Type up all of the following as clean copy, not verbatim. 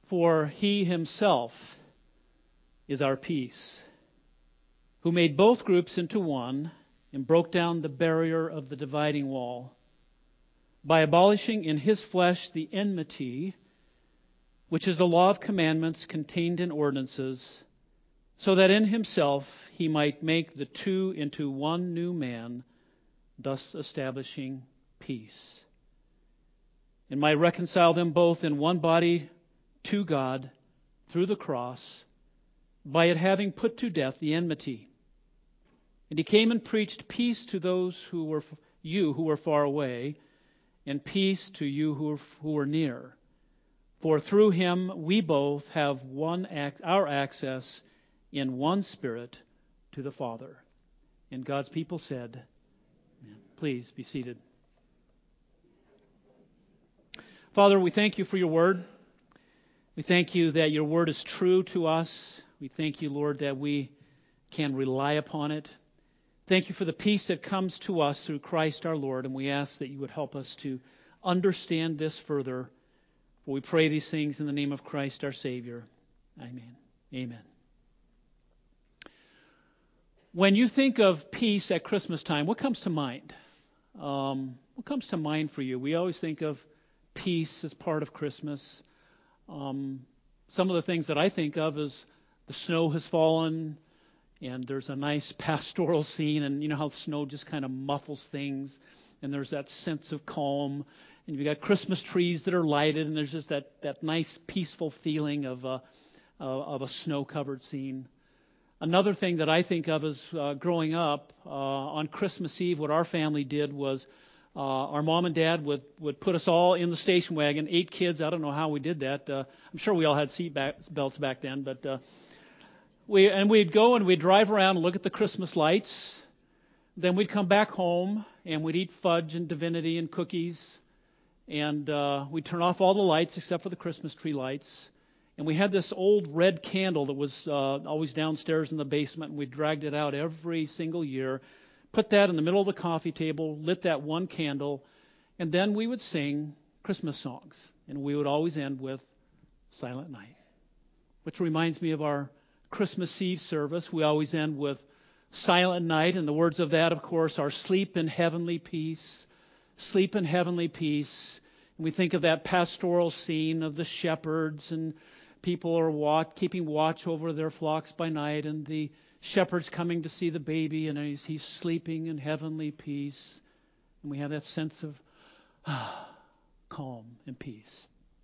For he himself is our peace, who made both groups into one and broke down the barrier of the dividing wall by abolishing in his flesh the enmity, which is the law of commandments contained in ordinances, so that in himself he might make the two into one new man, thus establishing peace, and might reconcile them both in one body to God through the cross, by it having put to death the enmity. And he came and preached peace to those who were far away, and peace to you who were near. For through him we both have our access in one Spirit to the Father. And God's people said, Amen. Please be seated. Father, we thank you for your word. We thank you that your word is true to us. We thank you, Lord, that we can rely upon it. Thank you for the peace that comes to us through Christ our Lord, and we ask that you would help us to understand this further. For we pray these things in the name of Christ our Savior. Amen. Amen. When you think of peace at Christmas time, what comes to mind? What comes to mind for you? We always think of peace as part of Christmas. Some of the things that I think of is the snow has fallen, and there's a nice pastoral scene, and you know how snow just kind of muffles things, and there's that sense of calm, and you've got Christmas trees that are lighted, and there's just that nice peaceful feeling of a snow-covered scene. Another thing that I think of is growing up on Christmas Eve, what our family did was our mom and dad would put us all in the station wagon, 8 kids. I don't know how we did that. I'm sure we all had seat belts back then, but we'd go and we'd drive around and look at the Christmas lights. Then we'd come back home and we'd eat fudge and divinity and cookies, and we'd turn off all the lights except for the Christmas tree lights. And we had this old red candle that was always downstairs in the basement, and we dragged it out every single year, put that in the middle of the coffee table, lit that one candle, and then we would sing Christmas songs. And we would always end with Silent Night, which reminds me of our Christmas Eve service. We always end with Silent Night, and the words of that, of course, are sleep in heavenly peace, sleep in heavenly peace. And we think of that pastoral scene of the shepherds, and people are keeping watch over their flocks by night, and the shepherd's coming to see the baby, and he's sleeping in heavenly peace. And we have that sense of calm and peace.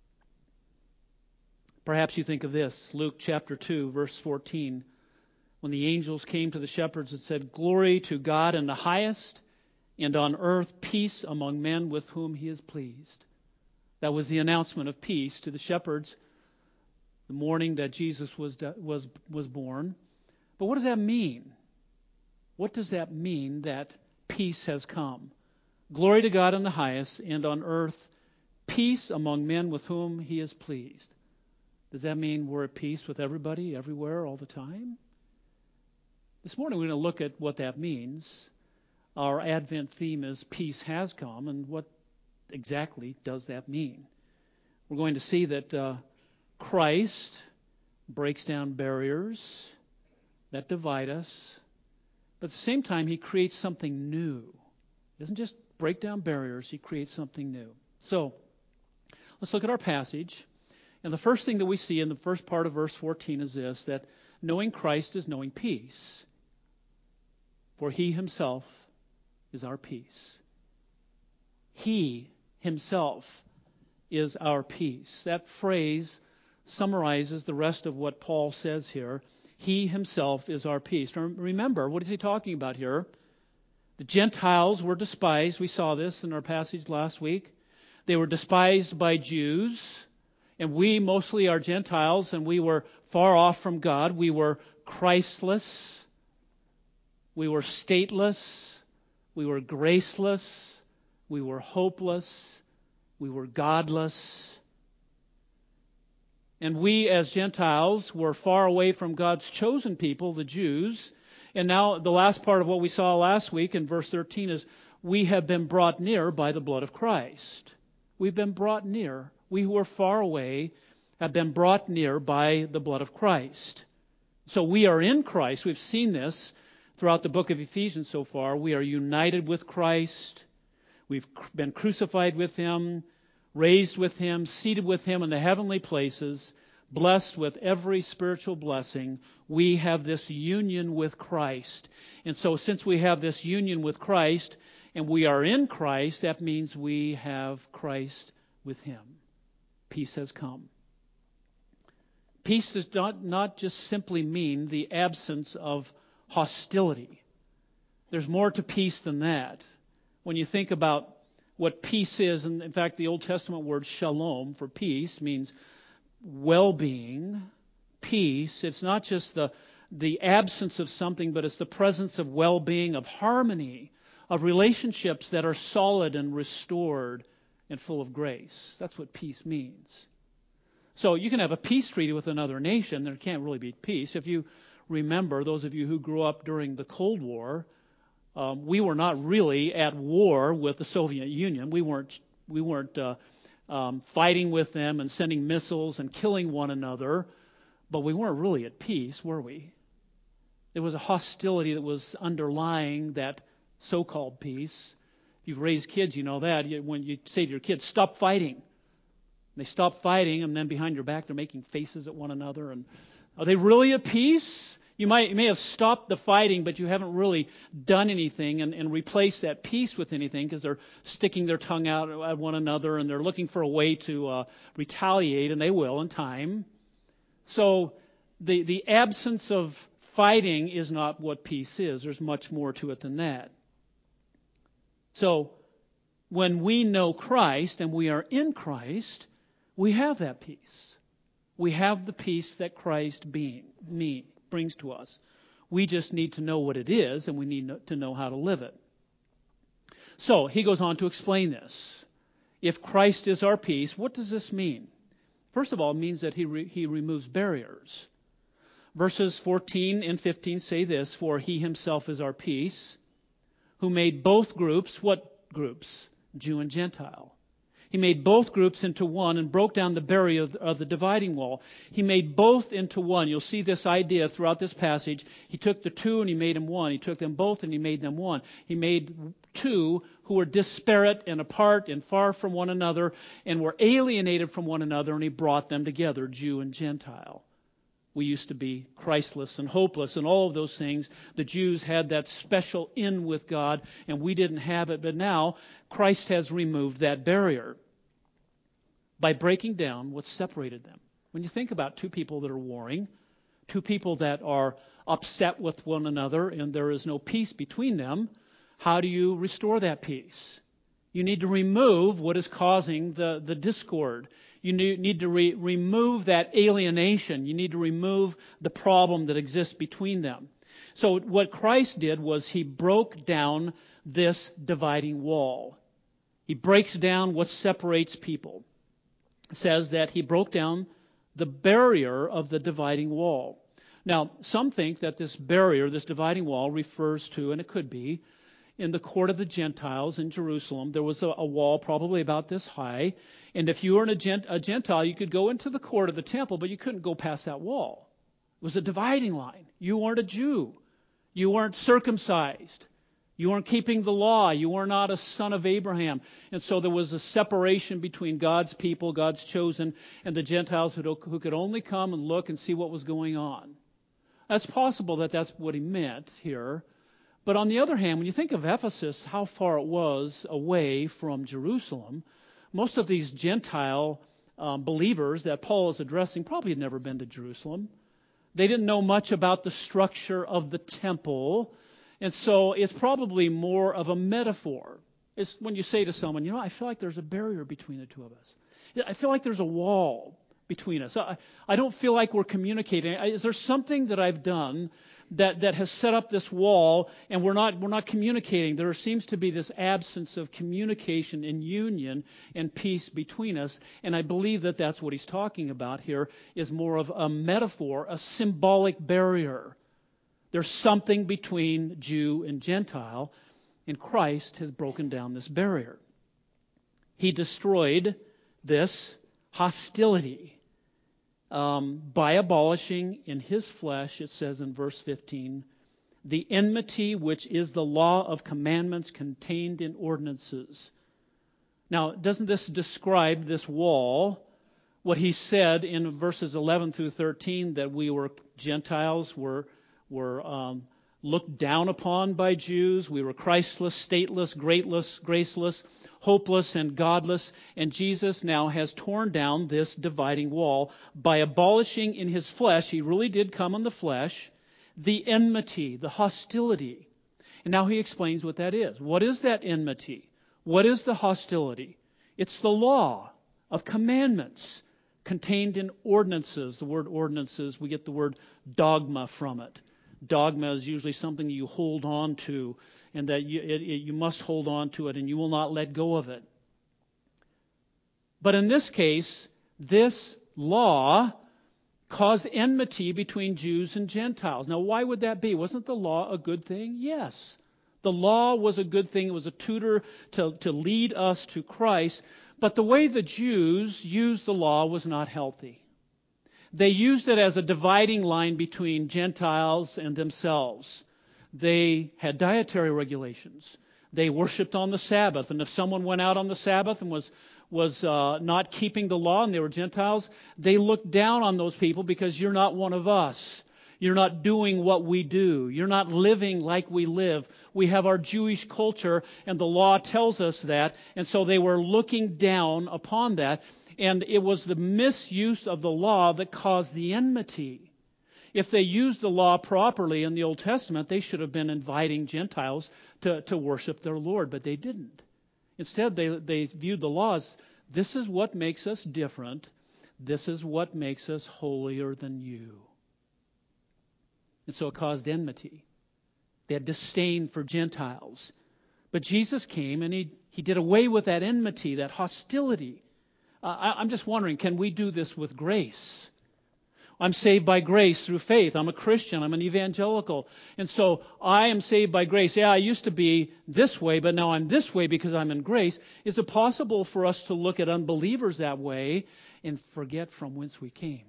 Perhaps you think of this, Luke chapter 2, verse 14, when the angels came to the shepherds and said, "Glory to God in the highest, and on earth peace among men with whom he is pleased." That was the announcement of peace to the shepherds the morning that Jesus was born. But what does that mean? What does that mean that peace has come? Glory to God in the highest, and on earth peace among men with whom he is pleased. Does that mean we're at peace with everybody, everywhere, all the time? This morning we're going to look at what that means. Our Advent theme is Peace Has Come, and what exactly does that mean? We're going to see that Christ breaks down barriers that divide us, but at the same time he creates something new. He doesn't just break down barriers, he creates something new. So let's look at our passage. And the first thing that we see in the first part of verse 14 is this, that knowing Christ is knowing peace. For he himself is our peace. He himself is our peace. That phrase summarizes the rest of what Paul says here. He himself is our peace. Remember, what is he talking about here? The Gentiles were despised. We saw this in our passage last week. They were despised by Jews. And we mostly are Gentiles, and we were far off from God. We were Christless. We were stateless. We were graceless. We were hopeless. We were godless. And we as Gentiles were far away from God's chosen people, the Jews. And now the last part of what we saw last week in verse 13 is we have been brought near by the blood of Christ. We've been brought near. We who were far away have been brought near by the blood of Christ. So we are in Christ. We've seen this throughout the book of Ephesians so far. We are united with Christ. We've been crucified with Him, raised with Him, seated with Him in the heavenly places, blessed with every spiritual blessing. We have this union with Christ. And so since we have this union with Christ and we are in Christ, that means we have Christ with Him. Peace has come. Peace does not just simply mean the absence of hostility. There's more to peace than that. When you think about what peace is, and in fact the Old Testament word shalom for peace means well-being, peace. It's not just the absence of something, but it's the presence of well-being, of harmony, of relationships that are solid and restored and full of grace. That's what peace means. So you can have a peace treaty with another nation. There can't really be peace. If you remember, those of you who grew up during the Cold War, we were not really at war with the Soviet Union. We weren't fighting with them and sending missiles and killing one another, but we weren't really at peace, were we? There was a hostility that was underlying that so-called peace. If you've raised kids, you know that. When you say to your kids, stop fighting, they stop fighting, and then behind your back they're making faces at one another. And are they really at peace? You may have stopped the fighting, but you haven't really done anything and replaced that peace with anything, because they're sticking their tongue out at one another and they're looking for a way to retaliate, and they will in time. So the absence of fighting is not what peace is. There's much more to it than that. So when we know Christ and we are in Christ, we have that peace. We have the peace that Christ brings to us. We just need to know what it is, and we need to know how to live it. So he goes on to explain this. If Christ is our peace, what does this mean? First of all, it means that he removes barriers. Verses 14 and 15 say this: for He Himself is our peace, who made both groups. What groups? Jew and Gentile. He made both groups into one and broke down the barrier of the dividing wall. He made both into one. You'll see this idea throughout this passage. He took the two and He made them one. He took them both and He made them one. He made two who were disparate and apart and far from one another and were alienated from one another, and He brought them together, Jew and Gentile. We used to be Christless and hopeless and all of those things. The Jews had that special in with God, and we didn't have it. But now Christ has removed that barrier by breaking down what separated them. When you think about two people that are warring, two people that are upset with one another, and there is no peace between them, how do you restore that peace? You need to remove what is causing the discord. You need to remove that alienation. You need to remove the problem that exists between them. So what Christ did was He broke down this dividing wall. He breaks down what separates people. It says that He broke down the barrier of the dividing wall. Now, some think that this barrier, this dividing wall, refers to, and it could be, in the court of the Gentiles in Jerusalem, there was a wall probably about this high. And if you were a Gentile, you could go into the court of the temple, but you couldn't go past that wall. It was a dividing line. You weren't a Jew. You weren't circumcised. You weren't keeping the law. You were not a son of Abraham. And so there was a separation between God's people, God's chosen, and the Gentiles who could only come and look and see what was going on. That's possible that that's what he meant here. But on the other hand, when you think of Ephesus, how far it was away from Jerusalem, most of these Gentile believers that Paul is addressing probably had never been to Jerusalem. They didn't know much about the structure of the temple. And so it's probably more of a metaphor. It's when you say to someone, I feel like there's a barrier between the two of us. I feel like there's a wall between us. I don't feel like we're communicating. Is there something that I've done that has set up this wall, and we're not communicating? There seems to be this absence of communication and union and peace between us, and I believe that that's what he's talking about here, is more of a metaphor, a symbolic barrier. There's something between Jew and Gentile, and Christ has broken down this barrier. He destroyed this hostility. by abolishing in his flesh, it says in verse 15, the enmity which is the law of commandments contained in ordinances. Now, doesn't this describe this wall? What he said in verses 11 through 13, that we were Gentiles, were looked down upon by Jews. We were Christless, stateless, graceless, hopeless, and godless. And Jesus now has torn down this dividing wall by abolishing in his flesh, he really did come in the flesh, the enmity, the hostility. And now he explains what that is. What is that enmity? What is the hostility? It's the law of commandments contained in ordinances. The word ordinances, we get the word dogma from it. Dogma is usually something you hold on to, and that you must hold on to it, and you will not let go of it. But in this case, this law caused enmity between Jews and Gentiles. Now, why would that be? Wasn't the law a good thing? Yes. The law was a good thing. It was a tutor to lead us to Christ. But the way the Jews used the law was not healthy. They used it as a dividing line between Gentiles and themselves. They had dietary regulations. They worshipped on the Sabbath. And if someone went out on the Sabbath and was not keeping the law and they were Gentiles, they looked down on those people because you're not one of us. You're not doing what we do. You're not living like we live. We have our Jewish culture, and the law tells us that. And so they were looking down upon that. And it was the misuse of the law that caused the enmity. If they used the law properly in the Old Testament, they should have been inviting Gentiles to worship their Lord, but they didn't. Instead, they viewed the law as, this is what makes us different. This is what makes us holier than you. And so it caused enmity. They had disdain for Gentiles. But Jesus came and he did away with that enmity, that hostility. I'm just wondering, can we do this with grace? I'm saved by grace through faith. I'm a Christian. I'm an evangelical. And so I am saved by grace. Yeah, I used to be this way, but now I'm this way because I'm in grace. Is it possible for us to look at unbelievers that way and forget from whence we came?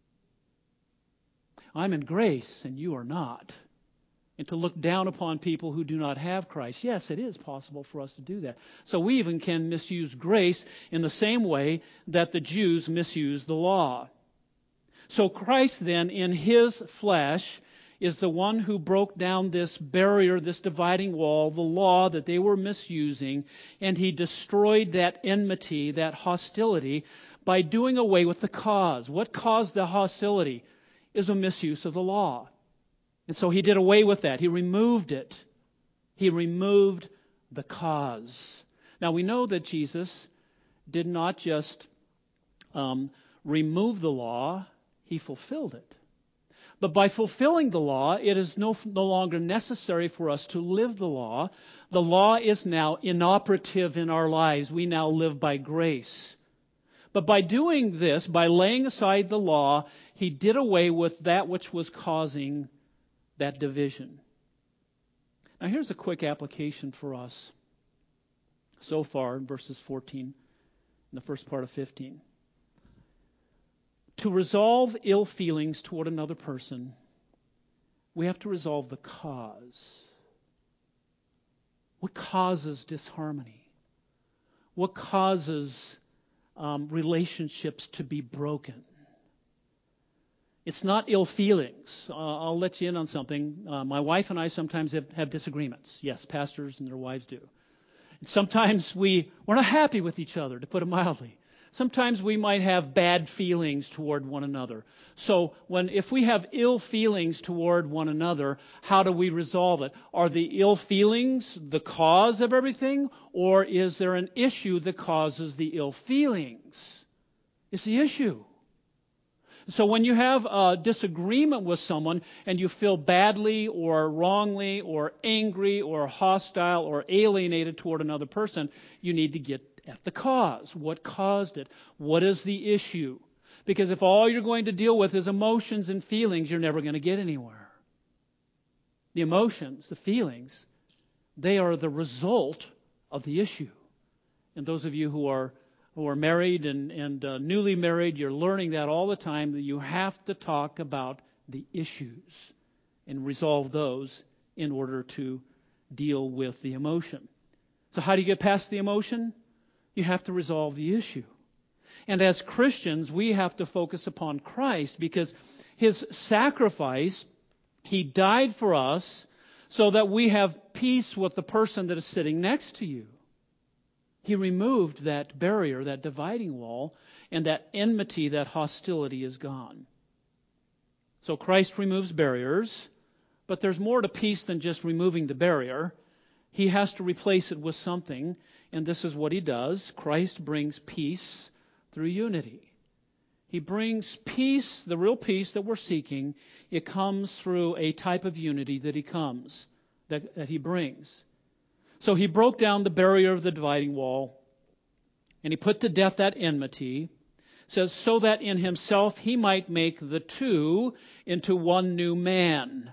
I'm in grace and you are not. And to look down upon people who do not have Christ. Yes, it is possible for us to do that. So we even can misuse grace in the same way that the Jews misused the law. So Christ then, in his flesh, is the one who broke down this barrier, this dividing wall, the law that they were misusing, and he destroyed that enmity, that hostility, by doing away with the cause. What caused the hostility? Is a misuse of the law. And so he did away with that. He removed it. He removed the cause. Now we know that Jesus did not just remove the law, he fulfilled it. But by fulfilling the law, it is no longer necessary for us to live the law. The law is now inoperative in our lives. We now live by grace. But by doing this, by laying aside the law, he did away with that which was causing that division. Now here's a quick application for us so far in verses 14 and the first part of 15. To resolve ill feelings toward another person, we have to resolve the cause. What causes disharmony? What causes relationships to be broken? It's not ill feelings. I'll let you in on something. My wife and I sometimes have disagreements. Yes, pastors and their wives do. And sometimes we're not happy with each other, to put it mildly. Sometimes we might have bad feelings toward one another. So if we have ill feelings toward one another, how do we resolve it? Are the ill feelings the cause of everything, or is there an issue that causes the ill feelings? It's the issue. So when you have a disagreement with someone and you feel badly or wrongly or angry or hostile or alienated toward another person, you need to get at the cause. What caused it? What is the issue? Because if all you're going to deal with is emotions and feelings, you're never going to get anywhere. The emotions, the feelings, they are the result of the issue. And those of you who are who are married and newly married, you're learning that all the time, that you have to talk about the issues and resolve those in order to deal with the emotion. So how do you get past the emotion? You have to resolve the issue. And as Christians, we have to focus upon Christ, because His sacrifice, He died for us so that we have peace with the person that is sitting next to you. He removed that barrier, that dividing wall, and that enmity, that hostility is gone. So Christ removes barriers, but there's more to peace than just removing the barrier. He has to replace it with something, and this is what He does. Christ brings peace through unity. He brings peace, the real peace that we're seeking. It comes through a type of unity that He brings. So He broke down the barrier of the dividing wall, and He put to death that enmity. It says, so that in Himself He might make the two into one new man.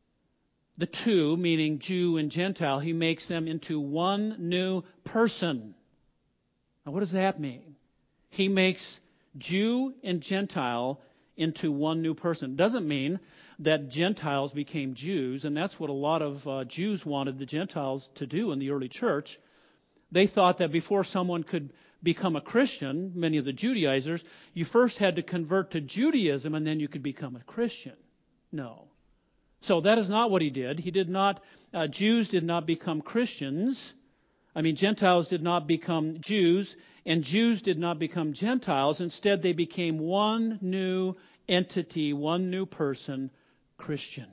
The two, meaning Jew and Gentile, He makes them into one new person. Now what does that mean? He makes Jew and Gentile into one new person. It doesn't mean that Gentiles became Jews, and that's what a lot of Jews wanted the Gentiles to do in the early church. They thought that before someone could become a Christian, many of the Judaizers, you first had to convert to Judaism and then you could become a Christian. No. So that is not what He did. He did not, Jews did not become Christians. Gentiles did not become Jews, and Jews did not become Gentiles. Instead, they became one new entity, one new person, Christian.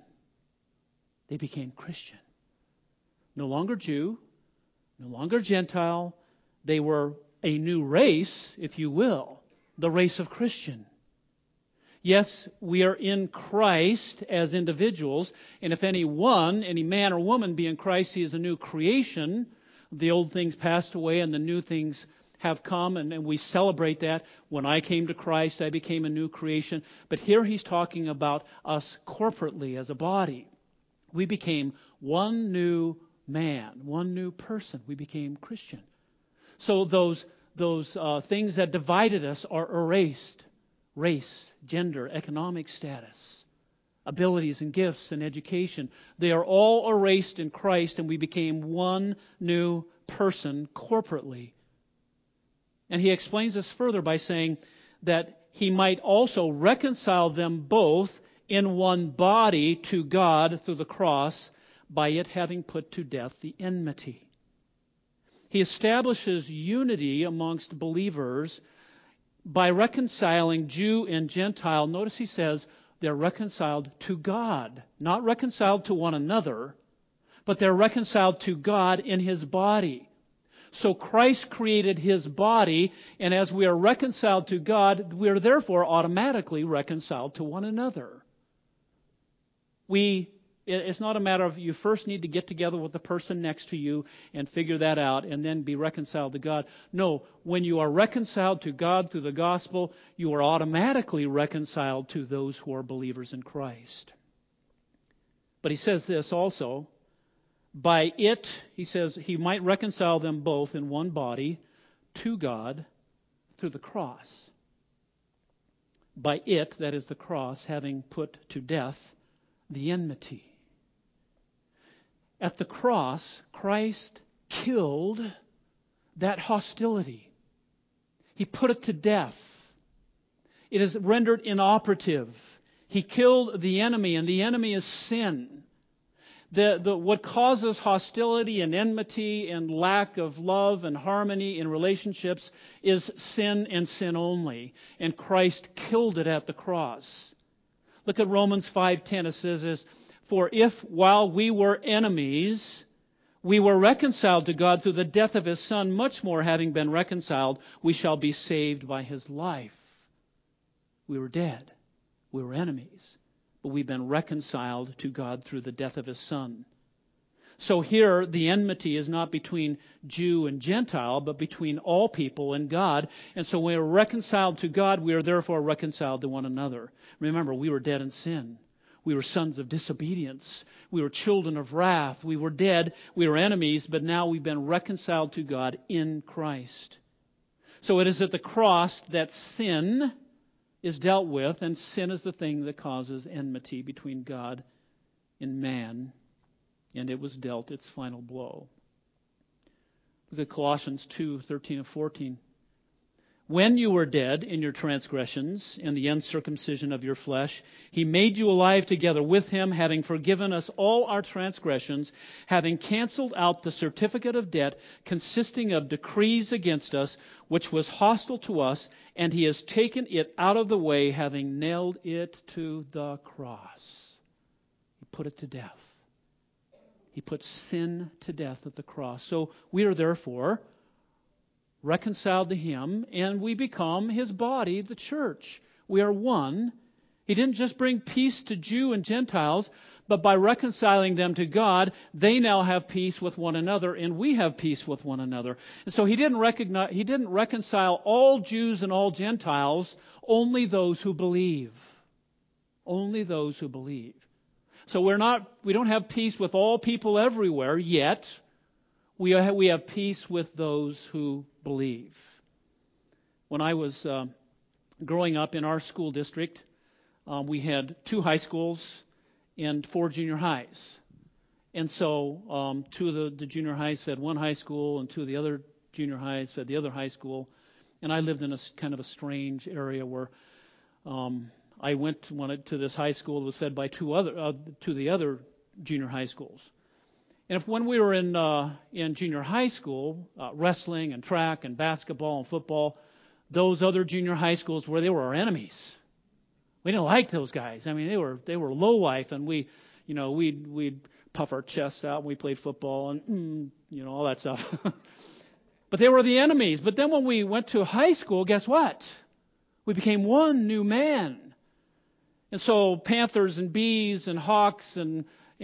They became Christian. No longer Jew, no longer Gentile. They were a new race, if you will, the race of Christian. Yes, we are in Christ as individuals, and if any man or woman be in Christ, he is a new creation. The old things passed away and the new things have come, and we celebrate that. When I came to Christ, I became a new creation. But here he's talking about us corporately as a body. We became one new man, one new person. We became Christian. So those things that divided us are erased. Race, gender, economic status, abilities and gifts and education. They are all erased in Christ, and we became one new person corporately. And he explains this further by saying that He might also reconcile them both in one body to God through the cross, by it having put to death the enmity. He establishes unity amongst believers by reconciling Jew and Gentile. Notice he says they're reconciled to God, not reconciled to one another, but they're reconciled to God in His body. So Christ created His body, and as we are reconciled to God, we are therefore automatically reconciled to one another. It's not a matter of you first need to get together with the person next to you and figure that out and then be reconciled to God. No, when you are reconciled to God through the gospel, you are automatically reconciled to those who are believers in Christ. But he says this also, by it, he says, He might reconcile them both in one body to God through the cross. By it, that is the cross, having put to death the enmity. At the cross, Christ killed that hostility. He put it to death. It is rendered inoperative. He killed the enemy, and the enemy is sin. What causes hostility and enmity and lack of love and harmony in relationships is sin and sin only. And Christ killed it at the cross. Look at Romans 5:10. It says this, for if while we were enemies, we were reconciled to God through the death of His Son, much more having been reconciled, we shall be saved by His life. We were dead. We were enemies. But we've been reconciled to God through the death of His Son. So here, the enmity is not between Jew and Gentile, but between all people and God. And so when we are reconciled to God, we are therefore reconciled to one another. Remember, we were dead in sin. We were sons of disobedience. We were children of wrath. We were dead. We were enemies, but now we've been reconciled to God in Christ. So it is at the cross that sin is dealt with, and sin is the thing that causes enmity between God and man, and it was dealt its final blow. Look at Colossians 2:13 and 14. When you were dead in your transgressions and the uncircumcision of your flesh, He made you alive together with Him, having forgiven us all our transgressions, having canceled out the certificate of debt consisting of decrees against us, which was hostile to us, and He has taken it out of the way, having nailed it to the cross. He put it to death. He put sin to death at the cross. So we are therefore reconciled to Him, and we become His body, the church. We are one. He didn't just bring peace to Jew and Gentiles, but by reconciling them to God, they now have peace with one another, and we have peace with one another. And so He didn't reconcile all Jews and all Gentiles, only those who believe. Only those who believe. So we don't have peace with all people everywhere yet. We have peace with those who believe. When I was growing up in our school district, we had 2 high schools and 4 junior highs. And so 2 of the junior highs fed one high school, and 2 of the other junior highs fed the other high school. And I lived in a kind of a strange area where I went to this high school that was fed by 2 of the other junior high schools. And when we were in junior high school, wrestling and track and basketball and football, those other junior high schools they were our enemies. We didn't like those guys. I mean, they were low life, and we'd puff our chests out when we played football and all that stuff. But they were the enemies. But then when we went to high school, guess what? We became one new man. And so Panthers and Bees and Hawks and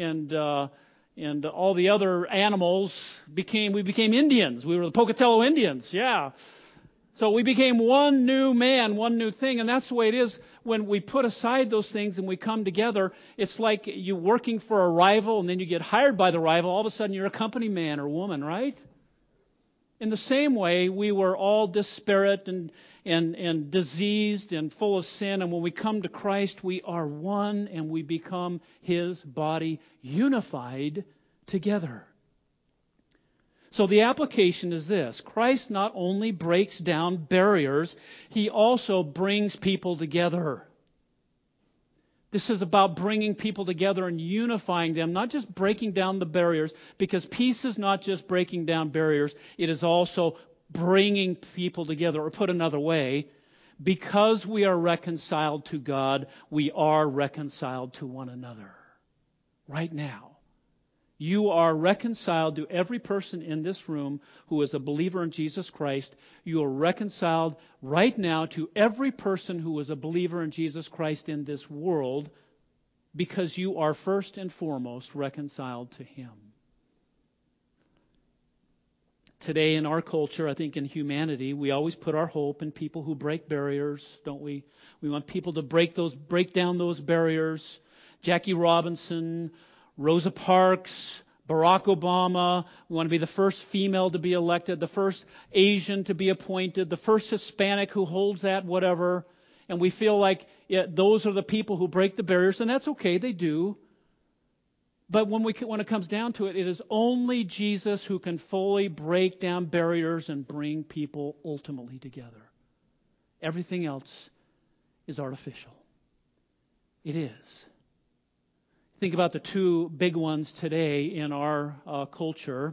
all the other animals we became Indians. We were the Pocatello Indians, yeah. So we became one new man, one new thing, and that's the way it is when we put aside those things and we come together. It's like you working for a rival, and then you get hired by the rival. All of a sudden, you're a company man or woman, right? In the same way, we were all disparate and diseased and full of sin, and when we come to Christ, we are one, and we become His body, unified together. So the application is this: Christ not only breaks down barriers, He also brings people together. This is about bringing people together and unifying them, not just breaking down the barriers, because peace is not just breaking down barriers, it is also bringing people together. Or put another way, because we are reconciled to God, we are reconciled to one another. Right now. You are reconciled to every person in this room who is a believer in Jesus Christ. You are reconciled right now to every person who is a believer in Jesus Christ in this world, because you are first and foremost reconciled to Him. Today in our culture, I think in humanity, we always put our hope in people who break barriers, don't we? We want people to break down those barriers. Jackie Robinson, Rosa Parks, Barack Obama. We want to be the first female to be elected, the first Asian to be appointed, the first Hispanic who holds that, whatever. And we feel like those are the people who break the barriers, and that's okay, they do. But when it comes down to it, it is only Jesus who can fully break down barriers and bring people ultimately together. Everything else is artificial. It is. Think about the 2 big ones today in our culture: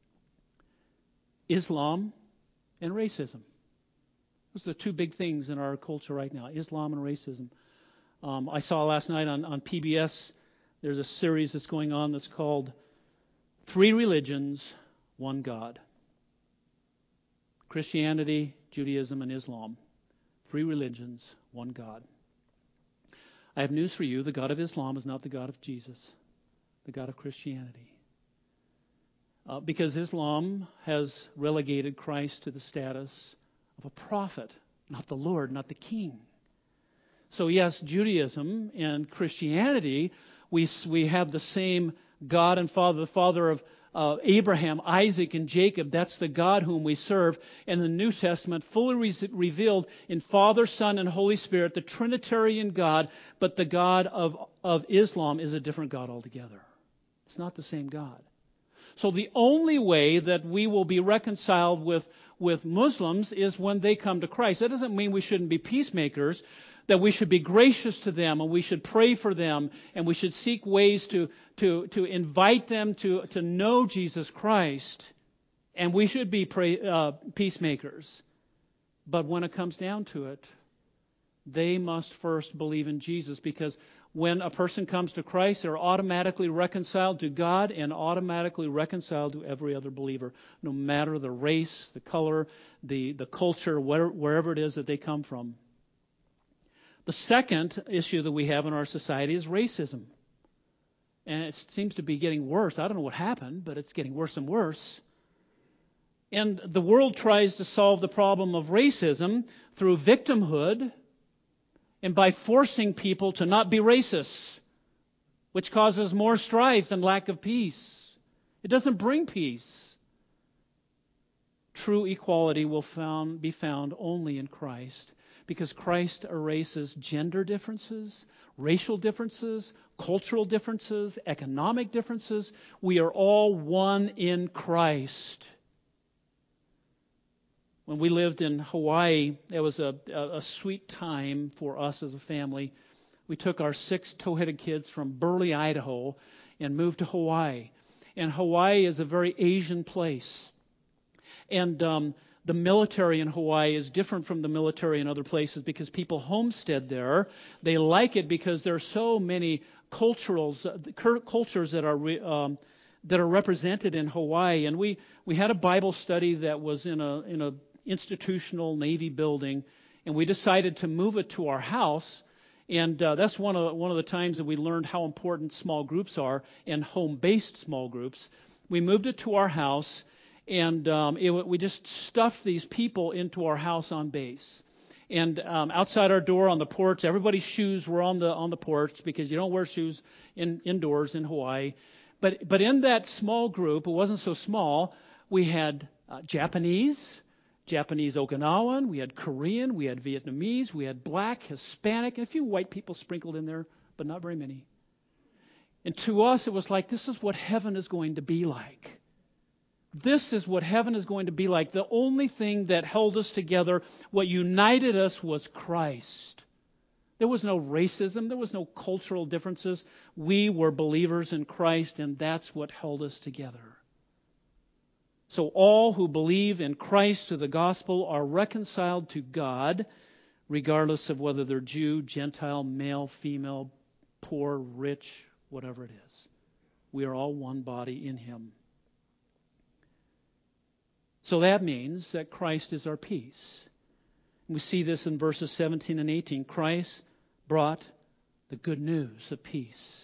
Islam and racism. Those are the 2 big things in our culture right now: Islam and racism. I saw last night on PBS, there's a series that's going on that's called 3 Religions, One God. Christianity, Judaism, and Islam. 3 religions, one God. I have news for you. The God of Islam is not the God of Jesus, the God of Christianity. Because Islam has relegated Christ to the status of a prophet, not the Lord, not the King. So yes, Judaism and Christianity, we have the same God and Father, the Father Abraham, Isaac, and Jacob. That's the God whom we serve. And the New Testament fully revealed in Father, Son, and Holy Spirit, the Trinitarian God, but the God of Islam is a different God altogether. It's not the same God. So the only way that we will be reconciled with Muslims is when they come to Christ. That doesn't mean we shouldn't be peacemakers, that we should be gracious to them and we should pray for them and we should seek ways to invite them to know Jesus Christ. And we should be peacemakers. But when it comes down to it, they must first believe in Jesus, because when a person comes to Christ, they're automatically reconciled to God and automatically reconciled to every other believer, no matter the race, the color, the culture, wherever it is that they come from. The second issue that we have in our society is racism. And it seems to be getting worse. I don't know what happened, but it's getting worse and worse. And the world tries to solve the problem of racism through victimhood and by forcing people to not be racist, which causes more strife and lack of peace. It doesn't bring peace. True equality will be found only in Christ, because Christ erases gender differences, racial differences, cultural differences, economic differences. We are all one in Christ. When we lived in Hawaii, it was a sweet time for us as a family. We took our 6 tow-headed kids from Burley, Idaho, and moved to Hawaii. And Hawaii is a very Asian place. And the military in Hawaii is different from the military in other places because people homestead there. They like it because there are so many cultures that are represented in Hawaii. And we had a Bible study that was in a institutional Navy building, and we decided to move it to our house. And that's one of the times that we learned how important small groups are, and home-based small groups. We moved it to our house, and we just stuffed these people into our house on base. And outside our door on the porch, everybody's shoes were on the porch, because you don't wear shoes indoors in Hawaii. But in that small group, it wasn't so small. We had Japanese Okinawan, we had Korean, we had Vietnamese, we had black, Hispanic, and a few white people sprinkled in there, but not very many. And to us, it was like, this is what heaven is going to be like. This is what heaven is going to be like. The only thing that held us together, what united us, was Christ. There was no racism. There was no cultural differences. We were believers in Christ, and that's what held us together. So all who believe in Christ through the gospel are reconciled to God, regardless of whether they're Jew, Gentile, male, female, poor, rich, whatever it is. We are all one body in Him. So that means that Christ is our peace. We see this in verses 17 and 18. Christ brought the good news of peace.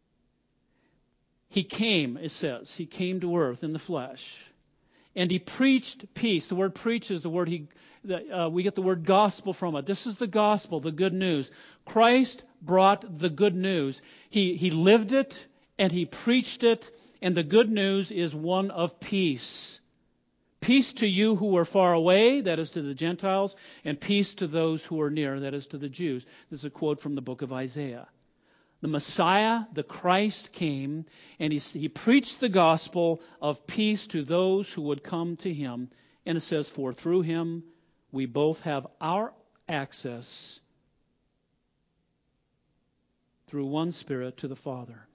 He came, it says, He came to earth in the flesh. And He preached peace. The word preach is the word we get the word gospel from it. This is the gospel, the good news. Christ brought the good news. He lived it and He preached it. And the good news is one of peace. Peace to you who are far away, that is to the Gentiles, and peace to those who are near, that is to the Jews. This is a quote from the book of Isaiah. The Messiah, the Christ, came, and he preached the gospel of peace to those who would come to Him. And it says, for through Him we both have our access through one Spirit to the Father.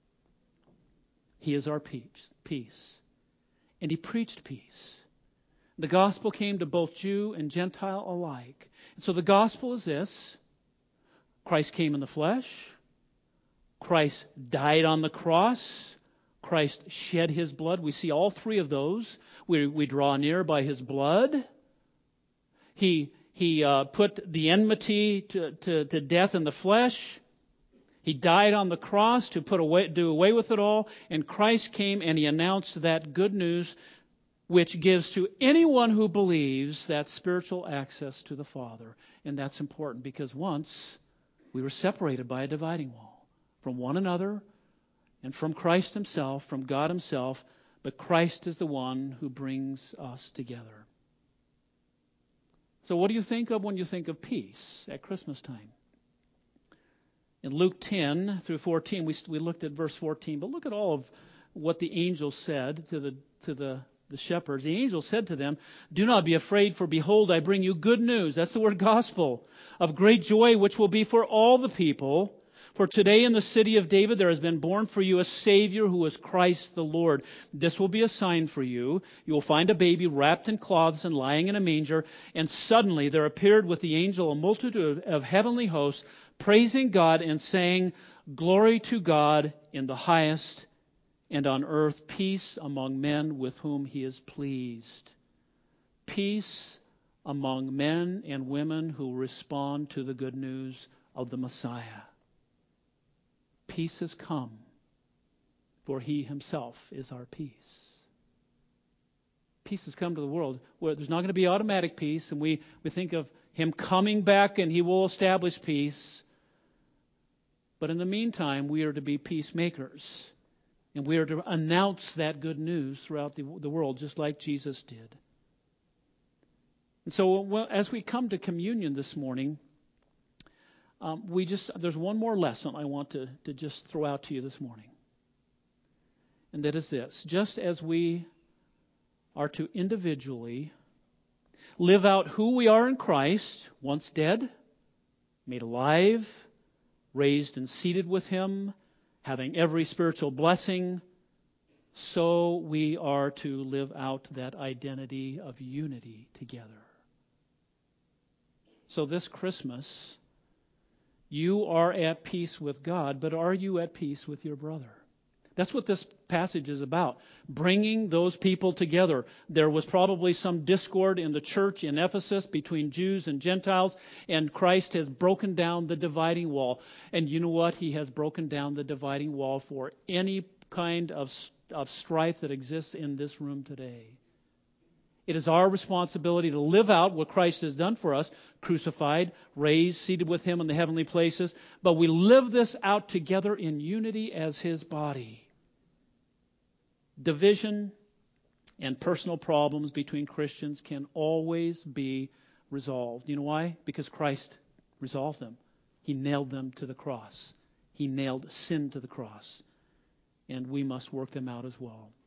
He is our peace. And He preached peace. The gospel came to both Jew and Gentile alike. And so the gospel is this: Christ came in the flesh. Christ died on the cross. Christ shed His blood. We see all three of those. We draw near by His blood. He put the enmity to death in the flesh. He died on the cross to do away with it all. And Christ came and He announced that good news, which gives to anyone who believes that spiritual access to the Father. And that's important, because once we were separated by a dividing wall from one another and from Christ Himself, from God Himself. but Christ is the one who brings us together. So what do you think of when you think of peace at Christmas time? In Luke 10 through 14, we looked at verse 14, but look at all of what the angel said to the shepherds. The angel said to them, "Do not be afraid, for behold, I bring you good news." That's the word gospel. "Of great joy, which will be for all the people. For today in the city of David there has been born for you a Savior who is Christ the Lord. This will be a sign for you. You will find a baby wrapped in cloths and lying in a manger." And suddenly there appeared with the angel a multitude of heavenly hosts, praising God and saying, "Glory to God in the highest, and on earth peace among men with whom He is pleased." Peace among men and women who respond to the good news of the Messiah. Peace has come, for He Himself is our peace. Peace has come to the world where there's not going to be automatic peace, and we think of Him coming back and He will establish peace. But in the meantime, we are to be peacemakers. And we are to announce that good news throughout the world, just like Jesus did. And so as we come to communion this morning, there's one more lesson I want to just throw out to you this morning. And that is this. Just as we are to individually live out who we are in Christ, once dead, made alive, raised and seated with Him, having every spiritual blessing, so we are to live out that identity of unity together. So this Christmas, you are at peace with God, but are you at peace with your brother? That's what this passage is about, bringing those people together. There was probably some discord in the church in Ephesus between Jews and Gentiles, and Christ has broken down the dividing wall. And you know what? He has broken down the dividing wall for any kind of strife that exists in this room today. It is our responsibility to live out what Christ has done for us, crucified, raised, seated with Him in the heavenly places, but we live this out together in unity as His body. Division and personal problems between Christians can always be resolved. You know why? Because Christ resolved them. He nailed them to the cross. He nailed sin to the cross. And we must work them out as well.